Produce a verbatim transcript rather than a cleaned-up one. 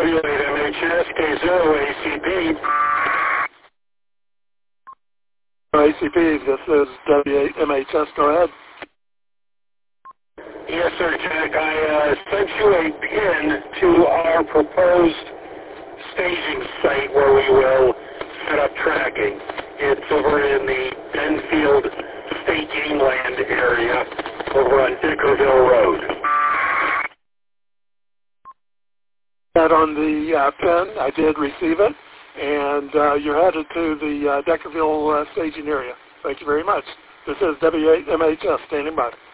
W eight M H S, K zero A C P. A C P, this is W eight M H S. Go ahead. Yes, sir, Jack. I uh, sent you a pin to our proposed staging site where we will set up tracking. It's over in the Benfield State Game Land area over on Dickerville Road. That on the uh, pin, I did receive it, and uh, you're headed to the uh, Deckerville uh, staging area. Thank you very much. This is W eight M H S standing by.